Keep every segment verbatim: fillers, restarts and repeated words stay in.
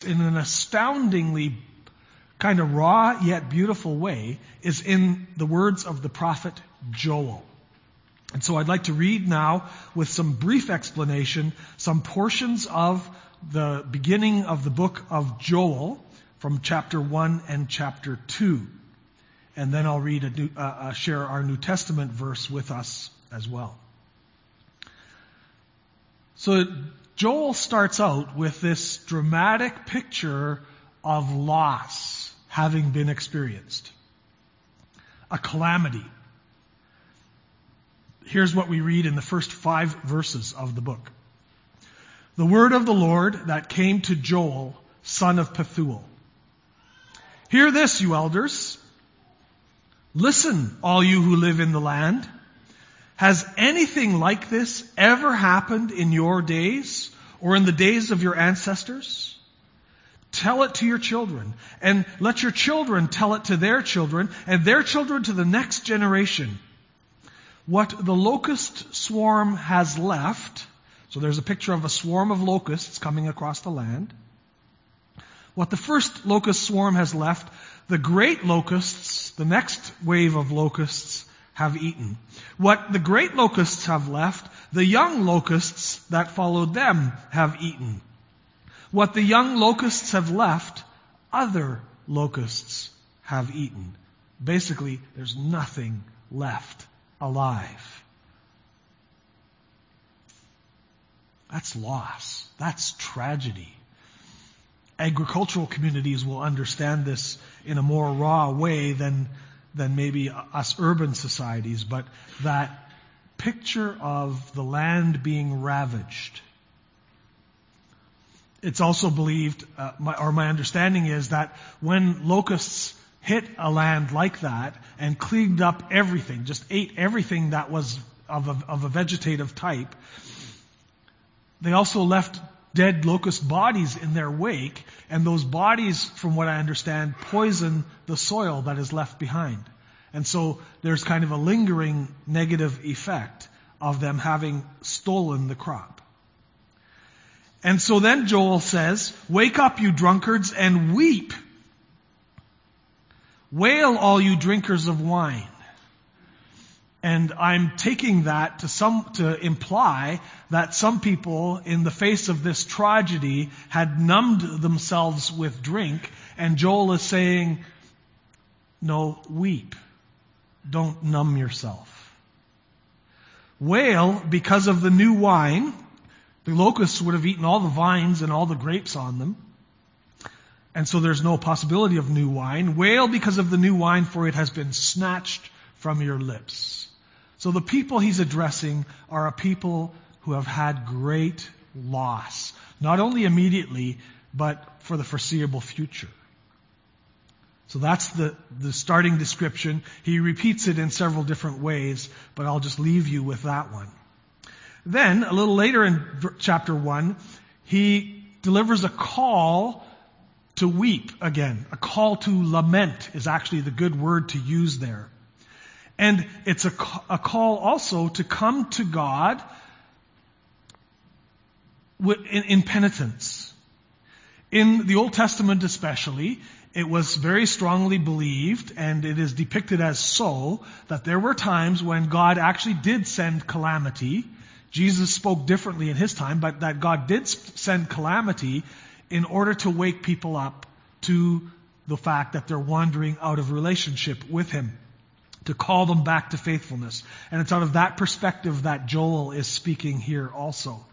in an astoundingly kind of raw yet beautiful way is in the words of the prophet Joel. And so I'd like to read now, with some brief explanation, some portions of the beginning of the book of Joel from chapter one and chapter two. And then I'll read a new, uh, uh, share our New Testament verse with us as well. So Joel starts out with this dramatic picture of loss having been experienced. A calamity. Here's what we read in the first five verses of the book. The word of the Lord that came to Joel, son of Pethuel. Hear this, you elders. Listen, all you who live in the land. Has anything like this ever happened in your days or in the days of your ancestors? Tell it to your children, and let your children tell it to their children, and their children to the next generation. What the locust swarm has left, so there's a picture of a swarm of locusts coming across the land. What the first locust swarm has left, the great locusts, the next wave of locusts, have eaten. What the great locusts have left, the young locusts that followed them have eaten. What the young locusts have left, other locusts have eaten. Basically, there's nothing left alive. That's loss. That's tragedy. Agricultural communities will understand this in a more raw way than, than maybe us urban societies, but that picture of the land being ravaged. It's also believed, uh, my, or my understanding is that when locusts hit a land like that and cleaned up everything, just ate everything that was of a, of a vegetative type, they also left dead locust bodies in their wake, and those bodies, from what I understand, poison the soil that is left behind. And so there's kind of a lingering negative effect of them having stolen the crop. And so then Joel says, wake up, you drunkards, and weep. Wail, all you drinkers of wine. And I'm taking that to some, to imply that some people in the face of this tragedy had numbed themselves with drink, and Joel is saying, no, weep. Don't numb yourself. Wail because of the new wine. The locusts would have eaten all the vines and all the grapes on them. And so there's no possibility of new wine. Wail because of the new wine, for it has been snatched from your lips. So the people he's addressing are a people who have had great loss. Not only immediately, but for the foreseeable future. So that's the, the starting description. He repeats it in several different ways, but I'll just leave you with that one. Then, a little later in chapter one, he delivers a call to weep again. A call to lament is actually the good word to use there. And it's a, a call also to come to God in, in penitence. In the Old Testament especially, it was very strongly believed, and it is depicted as so, that there were times when God actually did send calamity. Jesus spoke differently in his time, but that God did send calamity in order to wake people up to the fact that they're wandering out of relationship with him, to call them back to faithfulness. And it's out of that perspective that Joel is speaking here also.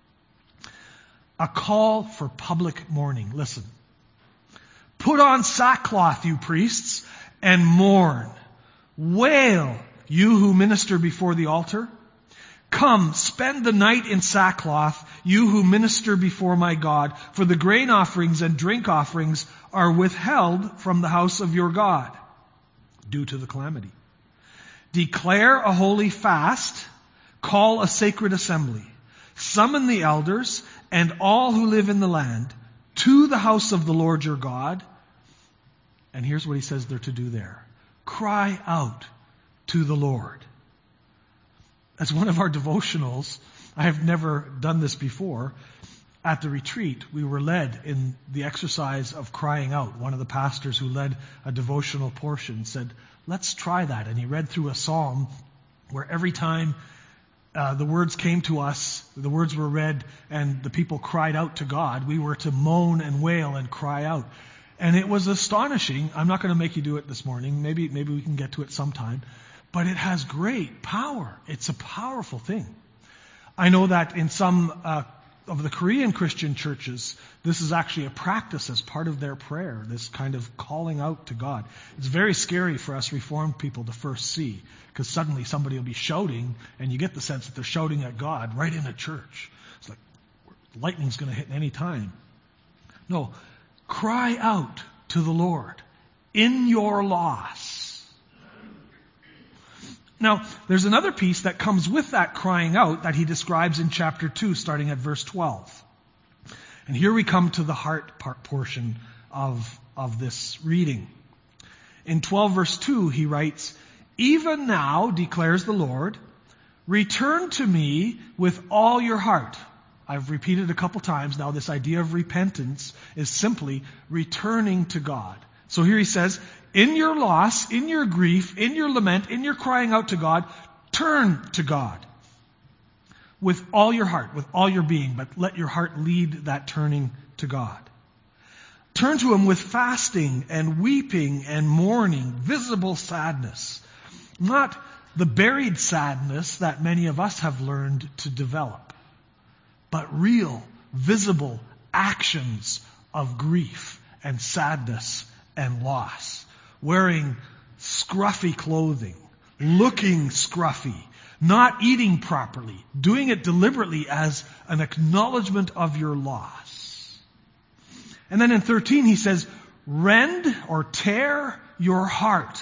A call for public mourning. Listen. Put on sackcloth, you priests, and mourn. Wail, you who minister before the altar. Come, spend the night in sackcloth, you who minister before my God, for the grain offerings and drink offerings are withheld from the house of your God due to the calamity. Declare a holy fast, call a sacred assembly, summon the elders and all who live in the land to the house of the Lord your God. And here's what he says they're to do there. Cry out to the Lord. As one of our devotionals, I have never done this before, at the retreat, we were led in the exercise of crying out. One of the pastors who led a devotional portion said, let's try that. And he read through a psalm where every time uh, the words came to us, the words were read, and the people cried out to God, we were to moan and wail and cry out. And it was astonishing. I'm not going to make you do it this morning. Maybe, maybe we can get to it sometime. But it has great power. It's a powerful thing. I know that in some uh, of the Korean Christian churches, this is actually a practice as part of their prayer, this kind of calling out to God. It's very scary for us Reformed people to first see, because suddenly somebody will be shouting, and you get the sense that they're shouting at God right in a church. It's like, lightning's going to hit any time. No, cry out to the Lord in your loss. Now, there's another piece that comes with that crying out that he describes in chapter two, starting at verse twelve. And here we come to the heart part portion of, of this reading. In twelve verse two, he writes, even now, declares the Lord, return to me with all your heart. I've repeated a couple times now, this idea of repentance is simply returning to God. So here he says, in your loss, in your grief, in your lament, in your crying out to God, turn to God with all your heart, with all your being, but let your heart lead that turning to God. Turn to Him with fasting and weeping and mourning, visible sadness, not the buried sadness that many of us have learned to develop, but real, visible actions of grief and sadness and loss. Wearing scruffy clothing, looking scruffy, not eating properly, doing it deliberately as an acknowledgement of your loss. And then in thirteen he says, rend or tear your heart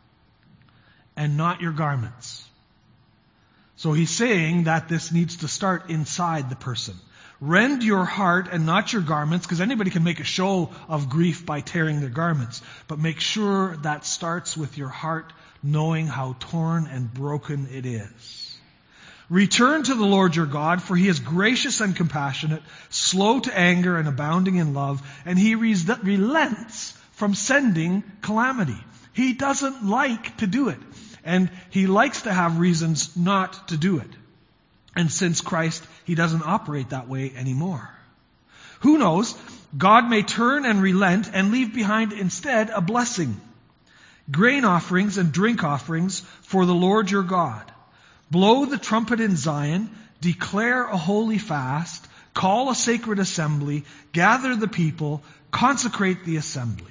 and not your garments. So he's saying that this needs to start inside the person. Rend your heart and not your garments, because anybody can make a show of grief by tearing their garments. But make sure that starts with your heart knowing how torn and broken it is. Return to the Lord your God, for He is gracious and compassionate, slow to anger and abounding in love, and He relents from sending calamity. He doesn't like to do it, and He likes to have reasons not to do it. And since Christ, He doesn't operate that way anymore. Who knows? God may turn and relent and leave behind instead a blessing. Grain offerings and drink offerings for the Lord your God. Blow the trumpet in Zion, declare a holy fast, call a sacred assembly, gather the people, consecrate the assembly.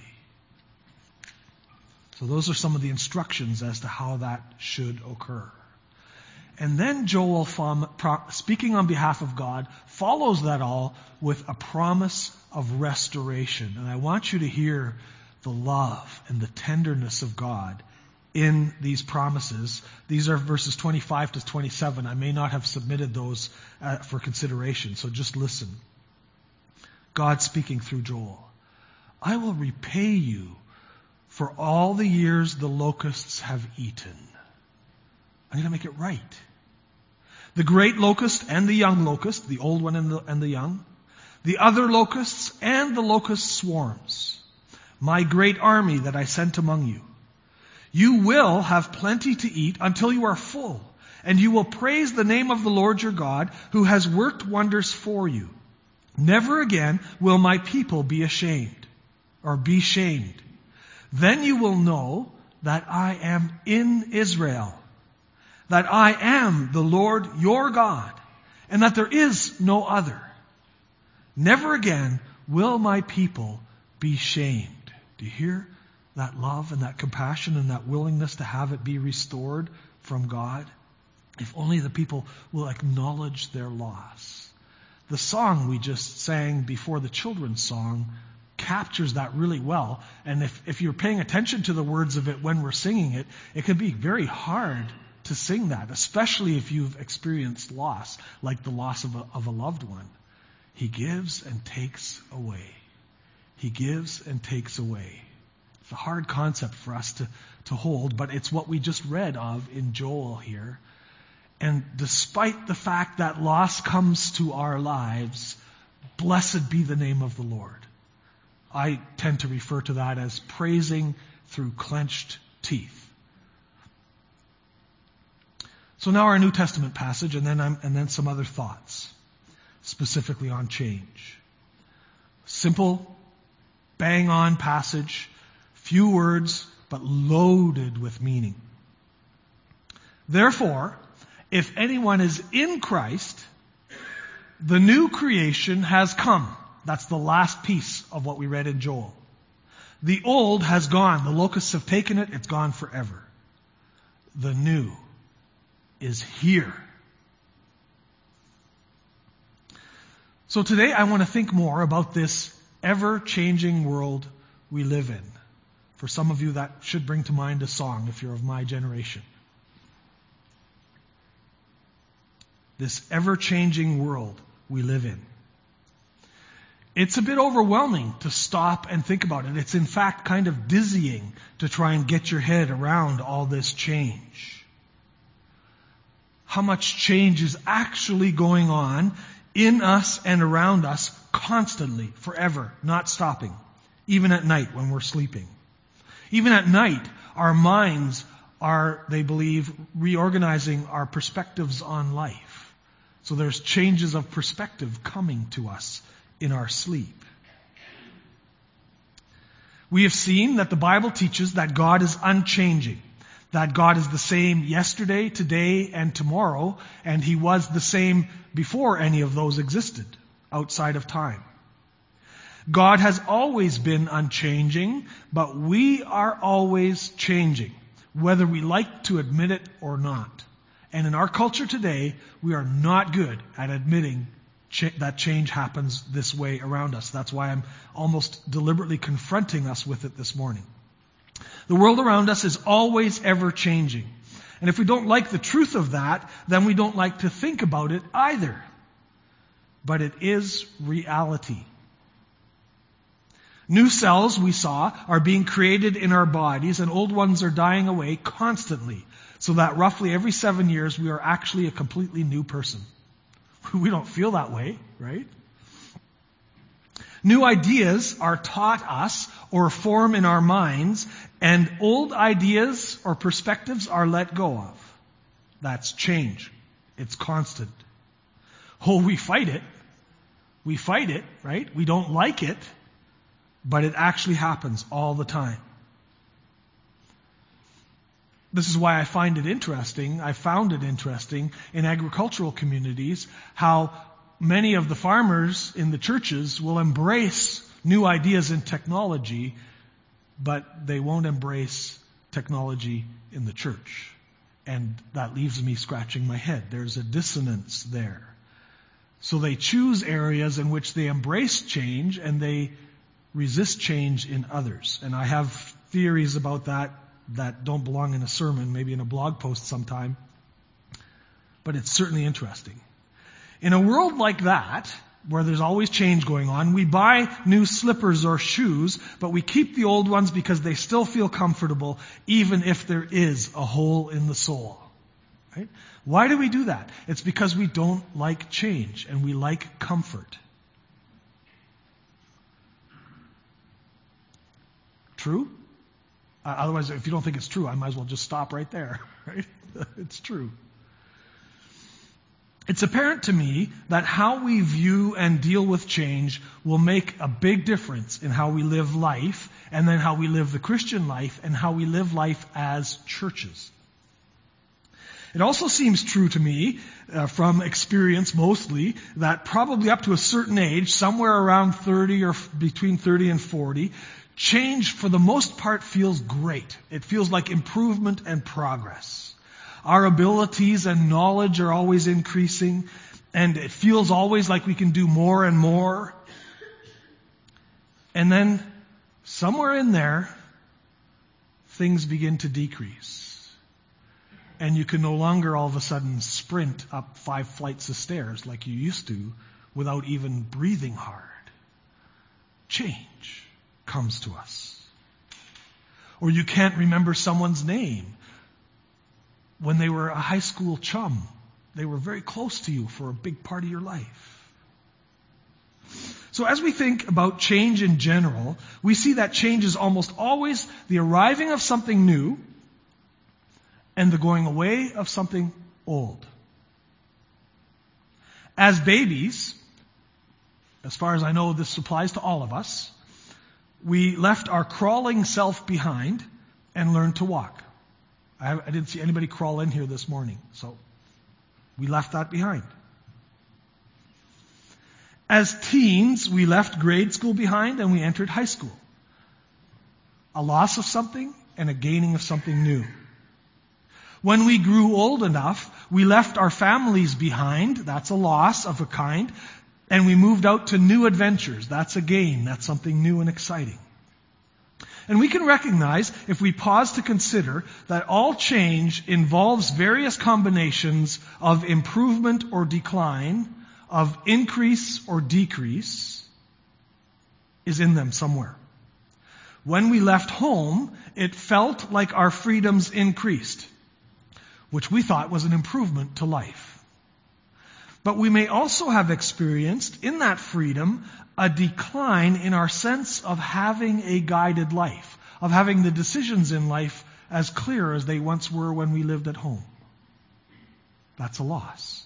So those are some of the instructions as to how that should occur. And then Joel, speaking on behalf of God, follows that all with a promise of restoration. And I want you to hear the love and the tenderness of God in these promises. These are verses twenty-five to twenty-seven. I may not have submitted those uh, for consideration, so just listen. God speaking through Joel. I will repay you for all the years the locusts have eaten. I'm going to make it right. The great locust and the young locust, the old one and the, and the young, the other locusts and the locust swarms, my great army that I sent among you. You will have plenty to eat until you are full, and you will praise the name of the Lord your God, who has worked wonders for you. Never again will my people be ashamed, or be shamed. Then you will know that I am in Israel, that I am the Lord your God, and that there is no other. Never again will my people be shamed. Do you hear that love and that compassion and that willingness to have it be restored from God? If only the people will acknowledge their loss. The song we just sang before the children's song captures that really well. And if, if you're paying attention to the words of it when we're singing it, it can be very hard to sing that, especially if you've experienced loss, like the loss of a, of a loved one. He gives and takes away. He gives and takes away. It's a hard concept for us to, to hold, but it's what we just read of in Joel here. And despite the fact that loss comes to our lives, Blessed be the name of the Lord. I tend to refer to that as praising through clenched teeth. So now our New Testament passage, and then I'm, and then some other thoughts, specifically on change. Simple, bang-on passage, few words, but loaded with meaning. Therefore, if anyone is in Christ, the new creation has come. That's the last piece of what we read in Joel. The old has gone. The locusts have taken it. It's gone forever. The new is here. So today I want to think more about this ever-changing world we live in. For some of you that should bring to mind a song if you're of my generation. This ever-changing world we live in. It's a bit overwhelming to stop and think about it. It's in fact kind of dizzying to try and get your head around all this change. How much change is actually going on in us and around us constantly, forever, not stopping, even at night when we're sleeping. Even at night, our minds are, they believe, reorganizing our perspectives on life. So there's changes of perspective coming to us in our sleep. We have seen that the Bible teaches that God is unchanging, that God is the same yesterday, today, and tomorrow, and He was the same before any of those existed outside of time. God has always been unchanging, but we are always changing, whether we like to admit it or not. And in our culture today, we are not good at admitting ch- that change happens this way around us. That's why I'm almost deliberately confronting us with it this morning. The world around us is always ever changing. And if we don't like the truth of that, then we don't like to think about it either. But it is reality. New cells, we saw, are being created in our bodies, and old ones are dying away constantly, so that roughly every seven years we are actually a completely new person. We don't feel that way, right? New ideas are taught us or form in our minds, and old ideas or perspectives are let go of. That's change. It's constant. Oh, we fight it. We fight it, right? We don't like it, but it actually happens all the time. This is why I find it interesting, I found it interesting in agricultural communities, how many of the farmers in the churches will embrace new ideas in technology, but they won't embrace technology in the church. And that leaves me scratching my head. There's a dissonance there. So they choose areas in which they embrace change and they resist change in others. And I have theories about that that don't belong in a sermon, maybe in a blog post sometime. But it's certainly interesting. In a world like that, where there's always change going on, we buy new slippers or shoes, but we keep the old ones because they still feel comfortable, even if there is a hole in the sole. Right? Why do we do that? It's because we don't like change, and we like comfort. True? Uh, otherwise, if you don't think it's true, I might as well just stop right there. Right? It's true. It's apparent to me that how we view and deal with change will make a big difference in how we live life, and then how we live the Christian life, and how we live life as churches. It also seems true to me, uh, from experience mostly, that probably up to a certain age, somewhere around thirty or f- between thirty and forty, change for the most part feels great. It feels like improvement and progress. Our abilities and knowledge are always increasing, and it feels always like we can do more and more. And then, somewhere in there, things begin to decrease. And you can no longer all of a sudden sprint up five flights of stairs like you used to without even breathing hard. Change comes to us. Or you can't remember someone's name. When they were a high school chum, they were very close to you for a big part of your life. So as we think about change in general, we see that change is almost always the arriving of something new and the going away of something old. As babies, as far as I know this applies to all of us, we left our crawling self behind and learned to walk. I, I didn't see anybody crawl in here this morning, so we left that behind. As teens, we left grade school behind and we entered high school. A loss of something and a gaining of something new. When we grew old enough, we left our families behind. That's a loss of a kind. And we moved out to new adventures. That's a gain. That's something new and exciting. And we can recognize, if we pause to consider, that all change involves various combinations of improvement or decline, of increase or decrease, is in them somewhere. When we left home, it felt like our freedoms increased, which we thought was an improvement to life. But we may also have experienced in that freedom a decline in our sense of having a guided life, of having the decisions in life as clear as they once were when we lived at home. That's a loss.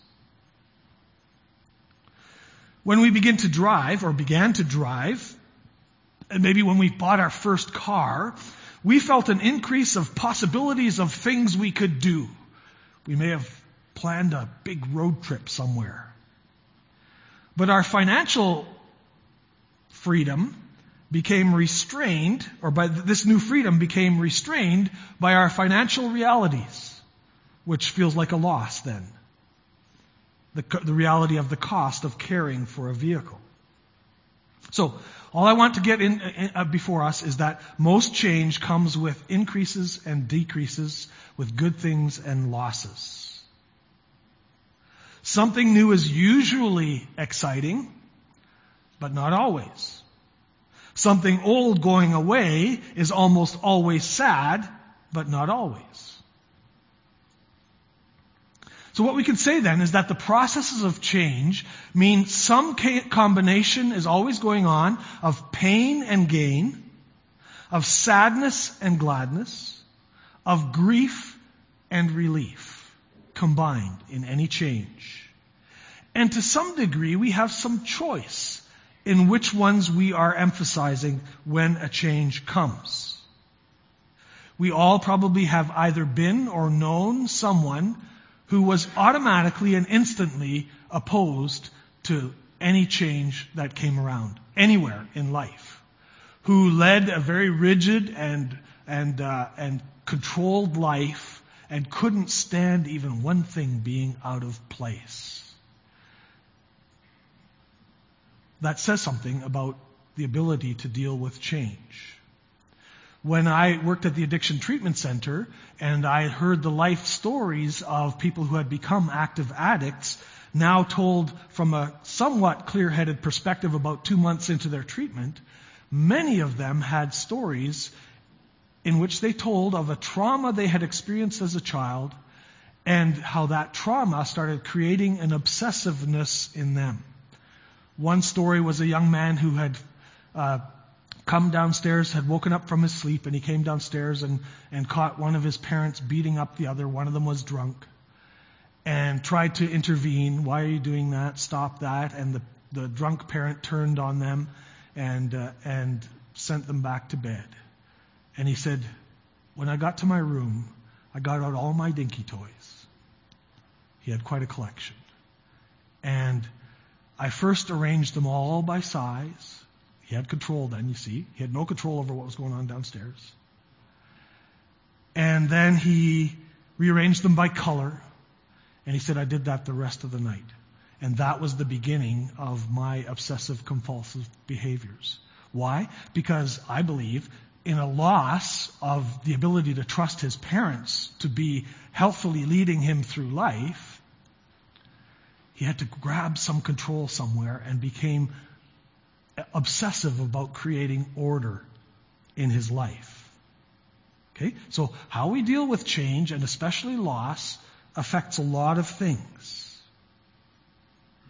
When we begin to drive, or began to drive, and maybe when we bought our first car, we felt an increase of possibilities of things we could do. We may have planned a big road trip somewhere. But our financial freedom became restrained, or by this new freedom became restrained by our financial realities, which feels like a loss then. The, the reality of the cost of caring for a vehicle. So, all I want to get in, in uh, before us is that most change comes with increases and decreases, with good things and losses. Something new is usually exciting, but not always. Something old going away is almost always sad, but not always. So what we can say then is that the processes of change mean some combination is always going on of pain and gain, of sadness and gladness, of grief and relief combined in any change. And to some degree, we have some choice in which ones we are emphasizing when a change comes. We all probably have either been or known someone who was automatically and instantly opposed to any change that came around, anywhere in life, who led a very rigid and and uh, and controlled life and couldn't stand even one thing being out of place. That says something about the ability to deal with change. When I worked at the Addiction Treatment Center and I heard the life stories of people who had become active addicts, now told from a somewhat clear-headed perspective about two months into their treatment, many of them had stories in which they told of a trauma they had experienced as a child and how that trauma started creating an obsessiveness in them. One story was a young man who had uh, come downstairs, had woken up from his sleep, and he came downstairs and, and caught one of his parents beating up the other. One of them was drunk. And tried to intervene. Why are you doing that? Stop that. And the, the drunk parent turned on them and uh, and sent them back to bed. And he said, when I got to my room, I got out all my dinky toys. He had quite a collection. And I first arranged them all by size. He had control then, you see. He had no control over what was going on downstairs. And then he rearranged them by color. And he said, I did that the rest of the night. And that was the beginning of my obsessive-compulsive behaviors. Why? Because I believe in a loss of the ability to trust his parents to be healthfully leading him through life, he had to grab some control somewhere and became obsessive about creating order in his life. Okay? So how we deal with change, and especially loss, affects a lot of things.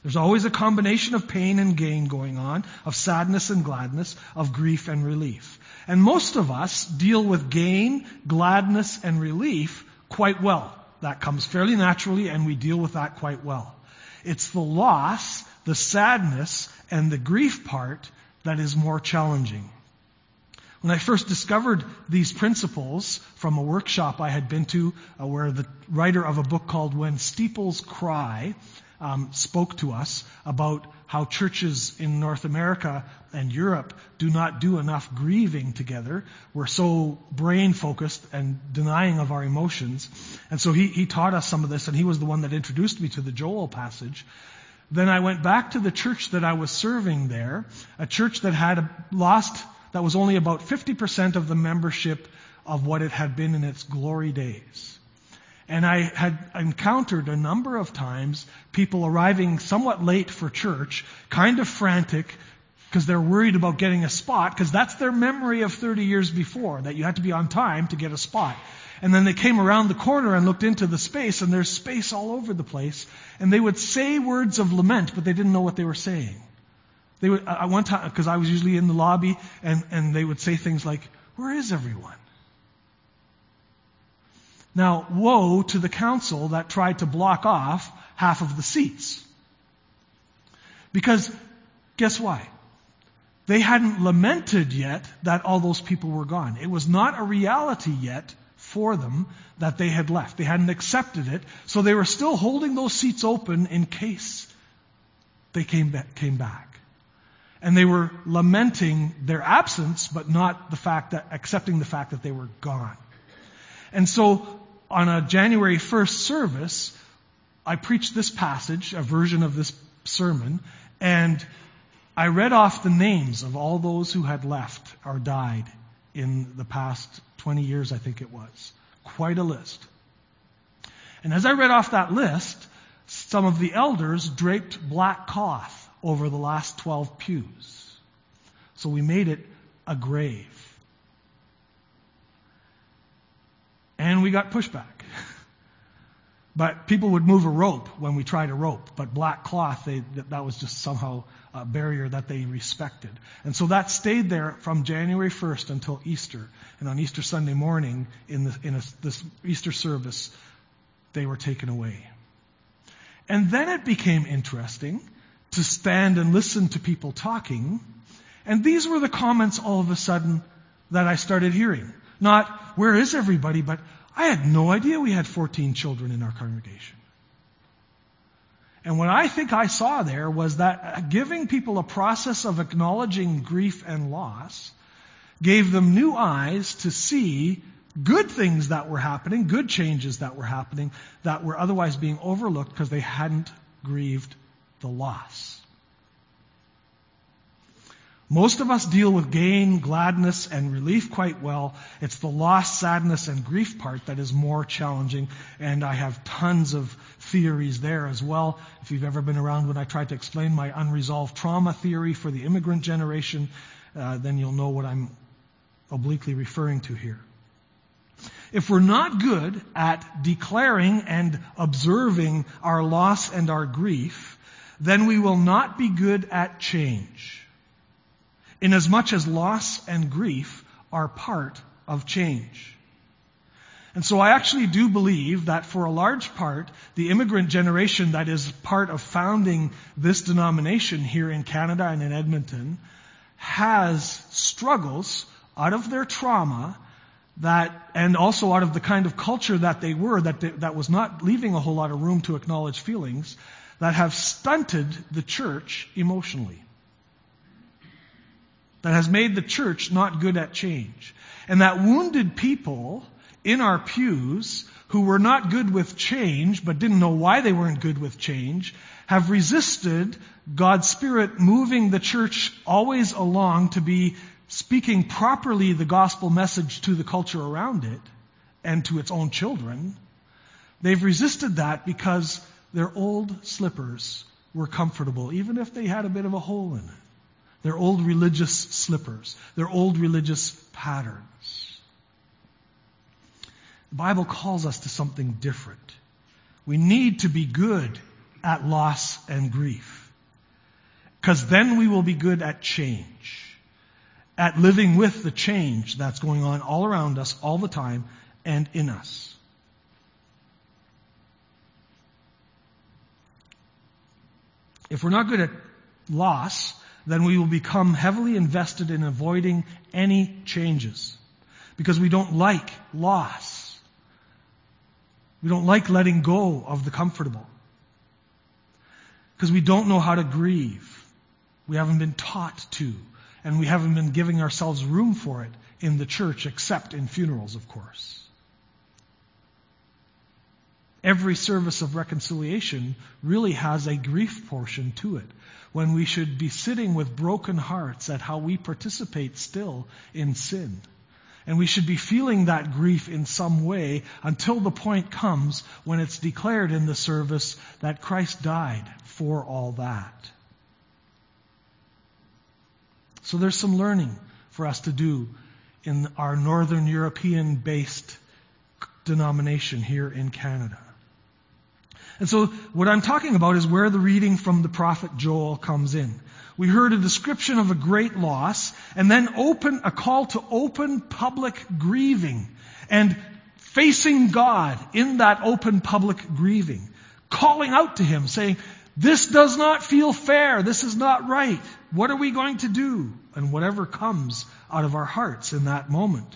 There's always a combination of pain and gain going on, of sadness and gladness, of grief and relief. And most of us deal with gain, gladness, and relief quite well. That comes fairly naturally, and we deal with that quite well. It's the loss, the sadness, and the grief part that is more challenging. When I first discovered these principles from a workshop I had been to, uh, where the writer of a book called When Steeples Cry um, spoke to us about how churches in North America and Europe do not do enough grieving together. We're so brain-focused and denying of our emotions. And so he, he taught us some of this, and he was the one that introduced me to the Joel passage. Then I went back to the church that I was serving there, a church that had a, lost, that was only about fifty percent of the membership of what it had been in its glory days. And I had encountered a number of times people arriving somewhat late for church, kind of frantic, because they're worried about getting a spot, because that's their memory of thirty years before, that you had to be on time to get a spot. And then they came around the corner and looked into the space, and there's space all over the place. And they would say words of lament, but they didn't know what they were saying. They would, I one time, because I was usually in the lobby, and, and they would say things like, "Where is everyone?" Now, woe to the council that tried to block off half of the seats. Because, guess why? They hadn't lamented yet that all those people were gone. It was not a reality yet for them that they had left. They hadn't accepted it, so they were still holding those seats open in case they came back. Came back. And they were lamenting their absence, but not the fact that, accepting the fact that they were gone. And so, on a January first service, I preached this passage, a version of this sermon, and I read off the names of all those who had left or died in the past twenty years, I think it was. Quite a list. And as I read off that list, some of the elders draped black cloth over the last twelve pews. So we made it a grave. And we got pushback. But people would move a rope when we tried a rope. But black cloth, they, that was just somehow a barrier that they respected. And so that stayed there from January first until Easter. And on Easter Sunday morning, in, the, in a, this Easter service, they were taken away. And then it became interesting to stand and listen to people talking. And these were the comments all of a sudden that I started hearing. Not, "Where is everybody?" but, "I had no idea we had fourteen children in our congregation." And what I think I saw there was that giving people a process of acknowledging grief and loss gave them new eyes to see good things that were happening, good changes that were happening, that were otherwise being overlooked because they hadn't grieved the loss. Most of us deal with gain, gladness, and relief quite well. It's the loss, sadness, and grief part that is more challenging, and I have tons of theories there as well. If you've ever been around when I tried to explain my unresolved trauma theory for the immigrant generation, uh, then you'll know what I'm obliquely referring to here. If we're not good at declaring and observing our loss and our grief, then we will not be good at change. Inasmuch as loss and grief are part of change. And so I actually do believe that for a large part, the immigrant generation that is part of founding this denomination here in Canada and in Edmonton has struggles out of their trauma that, and also out of the kind of culture that they were, that they, that was not leaving a whole lot of room to acknowledge feelings, that have stunted the church emotionally. That has made the church not good at change. And that wounded people in our pews who were not good with change, but didn't know why they weren't good with change, have resisted God's Spirit moving the church always along to be speaking properly the gospel message to the culture around it and to its own children. They've resisted that because their old slippers were comfortable, even if they had a bit of a hole in it. Their old religious slippers, their old religious patterns. The Bible calls us to something different. We need to be good at loss and grief. Because then we will be good at change, at living with the change that's going on all around us all the time and in us. If we're not good at loss, then we will become heavily invested in avoiding any changes because we don't like loss. We don't like letting go of the comfortable because we don't know how to grieve. We haven't been taught to, and we haven't been giving ourselves room for it in the church, except in funerals, of course. Every service of reconciliation really has a grief portion to it, when we should be sitting with broken hearts at how we participate still in sin. And we should be feeling that grief in some way until the point comes when it's declared in the service that Christ died for all that. So there's some learning for us to do in our Northern European-based denomination here in Canada. And so what I'm talking about is where the reading from the prophet Joel comes in. We heard a description of a great loss, and then open a call to open public grieving and facing God in that open public grieving, calling out to Him, saying, "This does not feel fair. This is not right. What are we going to do?" And whatever comes out of our hearts in that moment.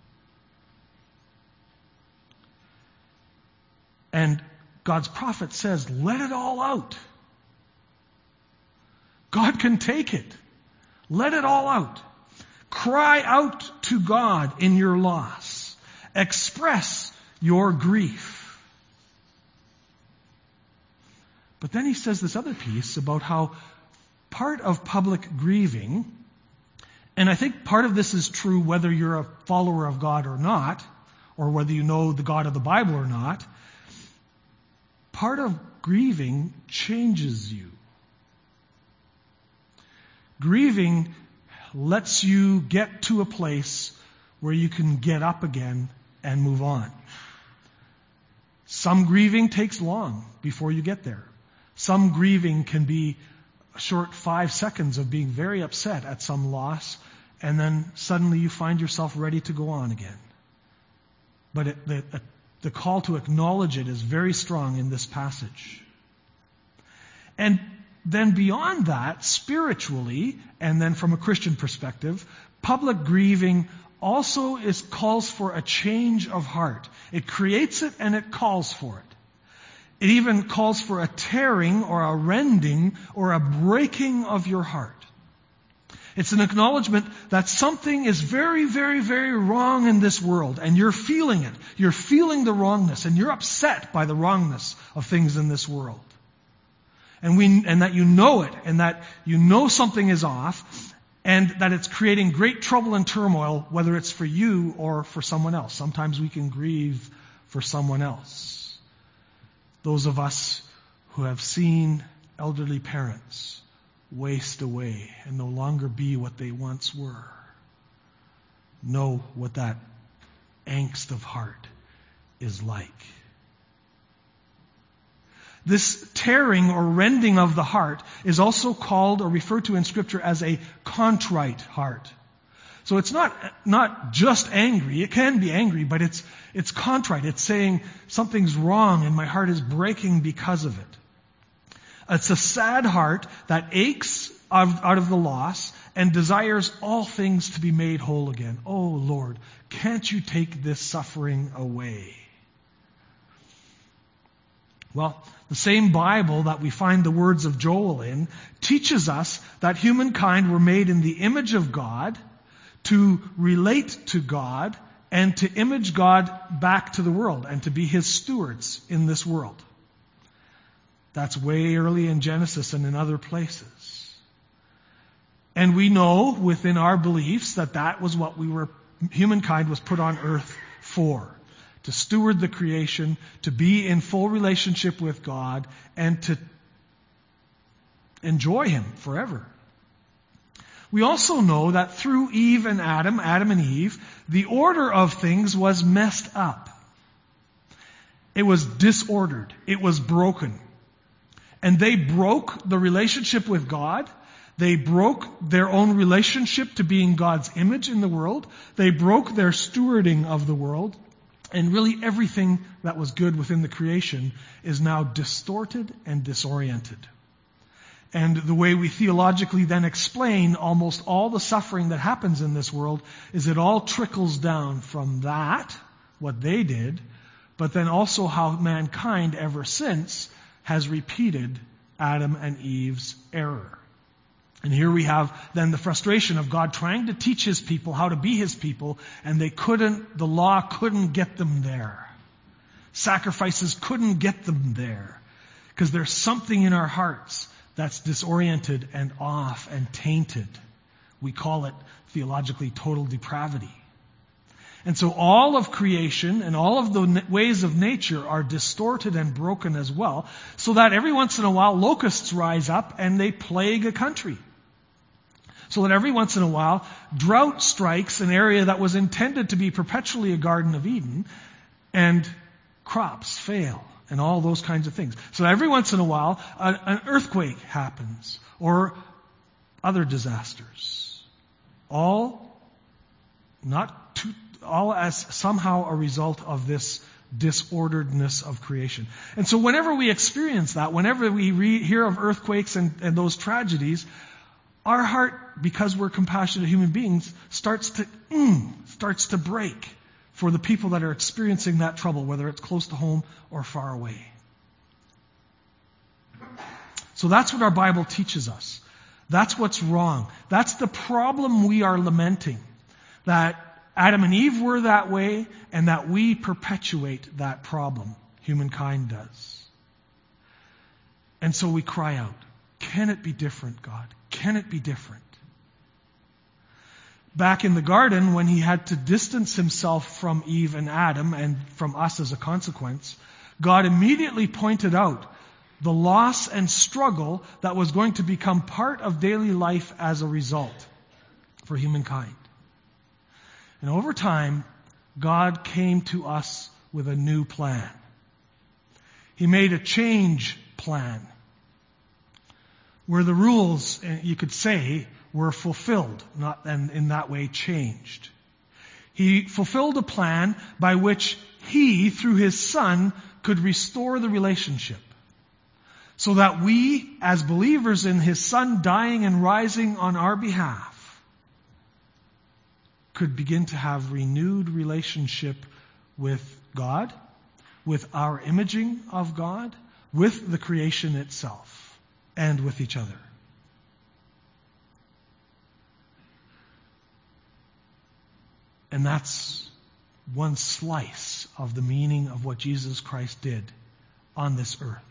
And God's prophet says, let it all out. God can take it. Let it all out. Cry out to God in your loss. Express your grief. But then he says this other piece about how part of public grieving, and I think part of this is true whether you're a follower of God or not, or whether you know the God of the Bible or not, part of grieving changes you. Grieving lets you get to a place where you can get up again and move on. Some grieving takes long before you get there. Some grieving can be a short five seconds of being very upset at some loss, and then suddenly you find yourself ready to go on again. But it, the, the call to acknowledge it is very strong in this passage. And then beyond that, spiritually, and then from a Christian perspective, public grieving also is calls for a change of heart. It creates it and it calls for it. It even calls for a tearing or a rending or a breaking of your heart. It's an acknowledgement that something is very, very, very wrong in this world, and you're feeling it. You're feeling the wrongness, and you're upset by the wrongness of things in this world. And we, and that you know it, and that you know something is off, and that it's creating great trouble and turmoil, whether it's for you or for someone else. Sometimes we can grieve for someone else. Those of us who have seen elderly parents waste away and no longer be what they once were know what that angst of heart is like. This tearing or rending of the heart is also called or referred to in Scripture as a contrite heart. So it's not, not just angry. It can be angry, but it's, it's contrite. It's saying something's wrong and my heart is breaking because of it. It's a sad heart that aches out of the loss and desires all things to be made whole again. Oh Lord, can't you take this suffering away? Well, the same Bible that we find the words of Joel in teaches us that humankind were made in the image of God to relate to God and to image God back to the world and to be His stewards in this world. That's way early in Genesis and in other places. And we know within our beliefs that that was what we were, humankind was put on earth for. To steward the creation, to be in full relationship with God, and to enjoy Him forever. We also know that through Eve and Adam, Adam and Eve, the order of things was messed up. It was disordered. It was broken. And they broke the relationship with God. They broke their own relationship to being God's image in the world. They broke their stewarding of the world. And really everything that was good within the creation is now distorted and disoriented. And the way we theologically then explain almost all the suffering that happens in this world is it all trickles down from that, what they did, but then also how mankind ever since has repeated Adam and Eve's error. And here we have then the frustration of God trying to teach His people how to be His people, and they couldn't, the law couldn't get them there. Sacrifices couldn't get them there. Because there's something in our hearts that's disoriented and off and tainted. We call it theologically total depravity. And so all of creation and all of the ways of nature are distorted and broken as well, so that every once in a while locusts rise up and they plague a country. So that every once in a while drought strikes an area that was intended to be perpetually a Garden of Eden, and crops fail and all those kinds of things. So every once in a while a, an earthquake happens or other disasters. All not too all as somehow a result of this disorderedness of creation. And so whenever we experience that, whenever we re- hear of earthquakes and, and those tragedies, our heart, because we're compassionate human beings, starts to mm, starts to break for the people that are experiencing that trouble, whether it's close to home or far away. So that's what our Bible teaches us. That's what's wrong. That's the problem we are lamenting. That Adam and Eve were that way, and that we perpetuate that problem. Humankind does. And so we cry out, can it be different, God? Can it be different? Back in the garden, when He had to distance Himself from Eve and Adam, and from us as a consequence, God immediately pointed out the loss and struggle that was going to become part of daily life as a result for humankind. And over time, God came to us with a new plan. He made a change plan where the rules, you could say, were fulfilled, not and in that way changed. He fulfilled a plan by which He, through His Son, could restore the relationship. So that we, as believers in His Son dying and rising on our behalf, could begin to have renewed relationship with God, with our imaging of God, with the creation itself, and with each other. And that's one slice of the meaning of what Jesus Christ did on this earth.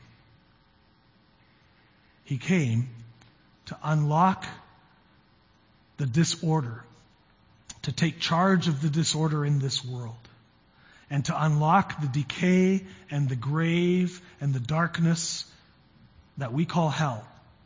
He came to unlock the disorder, to take charge of the disorder in this world, and to unlock the decay and the grave and the darkness that we call hell,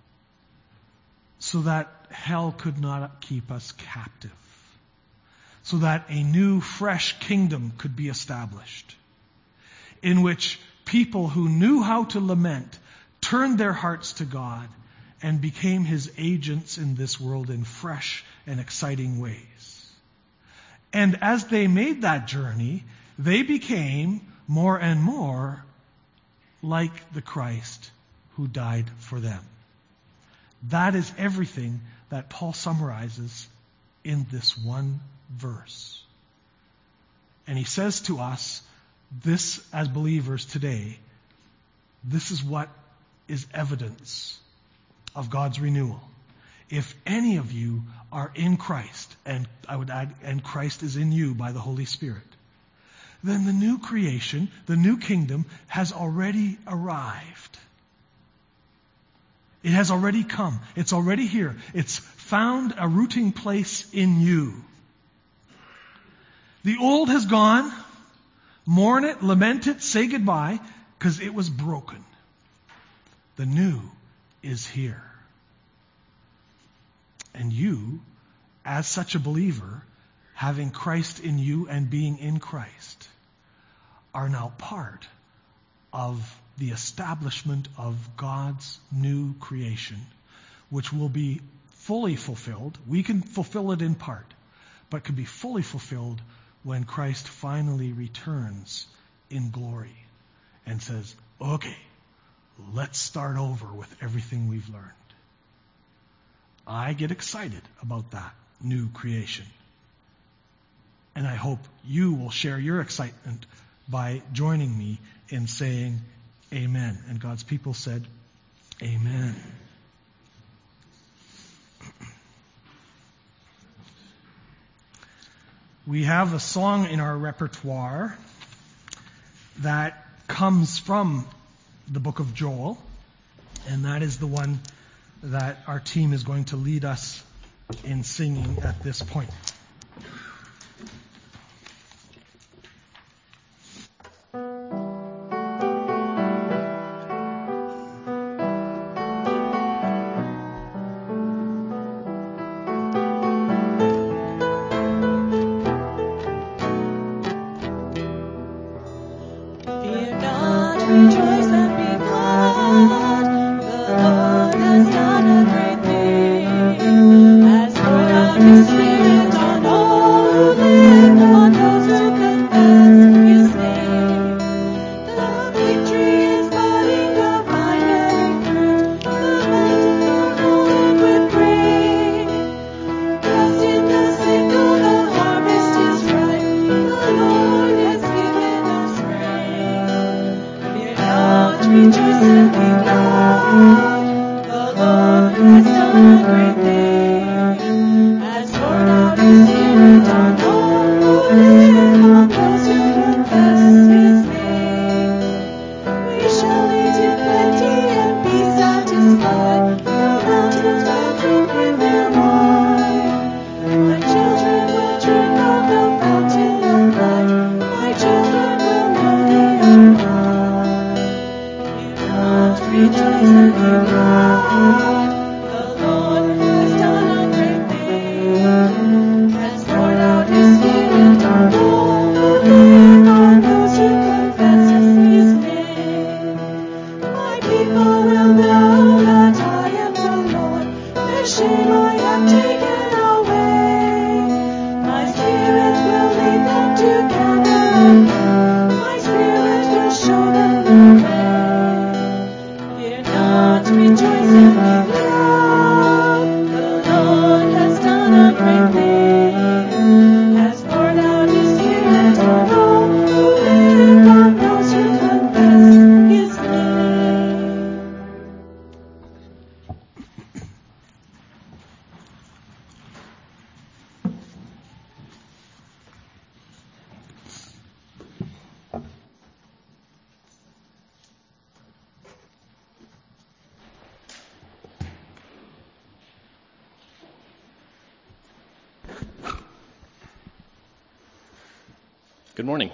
so that hell could not keep us captive, so that a new, fresh kingdom could be established, in which people who knew how to lament turned their hearts to God and became His agents in this world in fresh and exciting ways. And as they made that journey, they became more and more like the Christ who died for them. That is everything that Paul summarizes in this one verse. And he says to us, this as believers today, this is what is evidence of God's renewal. If any of you are in Christ, and I would add, and Christ is in you by the Holy Spirit, then the new creation, the new kingdom, has already arrived. It has already come. It's already here. It's found a rooting place in you. The old has gone. Mourn it, lament it, say goodbye, because it was broken. The new is here. And you, as such a believer, having Christ in you and being in Christ, are now part of the establishment of God's new creation, which will be fully fulfilled. We can fulfill it in part, but can be fully fulfilled when Christ finally returns in glory and says, okay, let's start over with everything we've learned. I get excited about that new creation. And I hope you will share your excitement by joining me in saying amen. And God's people said, amen. We have a song in our repertoire that comes from the book of Joel, and that is the one that our team is going to lead us in singing at this point. Good morning.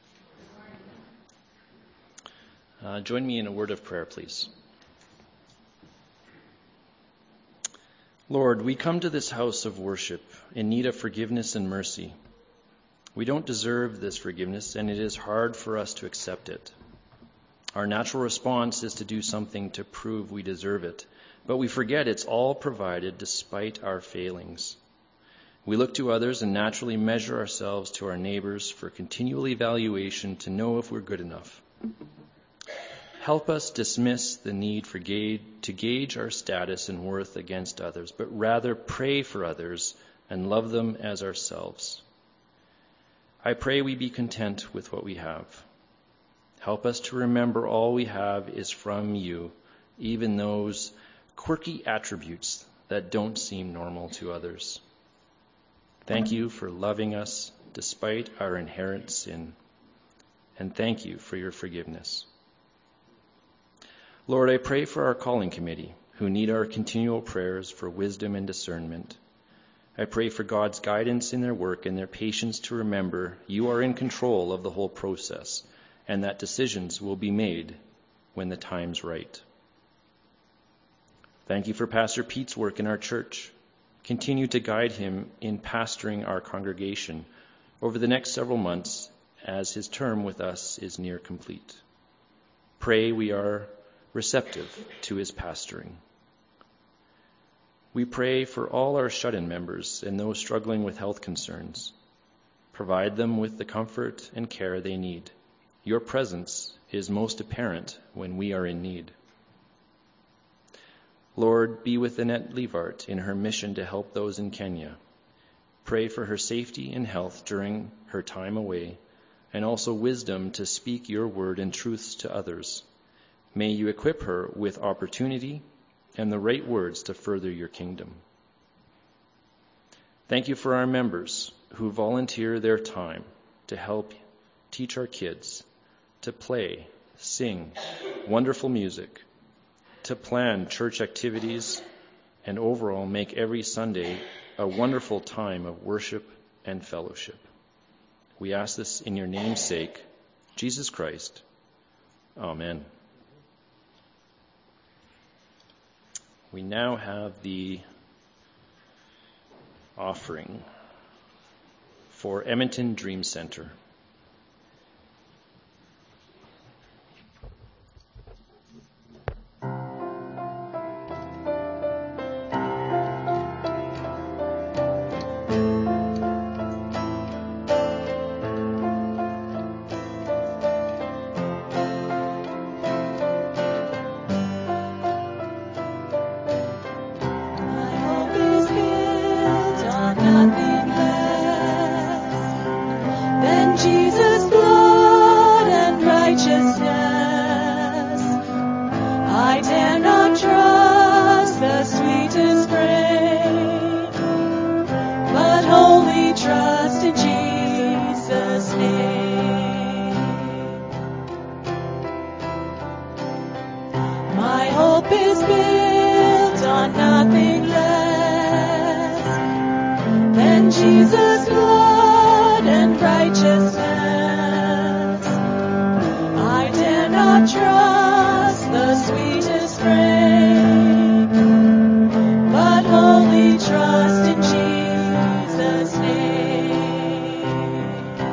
Uh, join me in a word of prayer, please. Lord, we come to this house of worship in need of forgiveness and mercy. We don't deserve this forgiveness, and it is hard for us to accept it. Our natural response is to do something to prove we deserve it, but we forget it's all provided despite our failings. We look to others and naturally measure ourselves to our neighbors for continual evaluation to know if we're good enough. Help us dismiss the need for gauge, to gauge our status and worth against others, but rather pray for others and love them as ourselves. I pray we be content with what we have. Help us to remember all we have is from you, even those quirky attributes that don't seem normal to others. Thank you for loving us despite our inherent sin, and thank you for your forgiveness. Lord, I pray for our calling committee, who need our continual prayers for wisdom and discernment. I pray for God's guidance in their work and their patience to remember you are in control of the whole process, and that decisions will be made when the time's right. Thank you for Pastor Pete's work in our church. Continue to guide him in pastoring our congregation over the next several months as his term with us is near complete. Pray we are receptive to his pastoring. We pray for all our shut-in members and those struggling with health concerns. Provide them with the comfort and care they need. Your presence is most apparent when we are in need. Lord, be with Annette Levart in her mission to help those in Kenya. Pray for her safety and health during her time away, and also wisdom to speak your word and truths to others. May you equip her with opportunity and the right words to further your kingdom. Thank you for our members who volunteer their time to help teach our kids, to play, sing wonderful music, to plan church activities, and overall make every Sunday a wonderful time of worship and fellowship. We ask this in your name's sake, Jesus Christ. Amen. We now have the offering for Edmonton Dream Center. Jesus.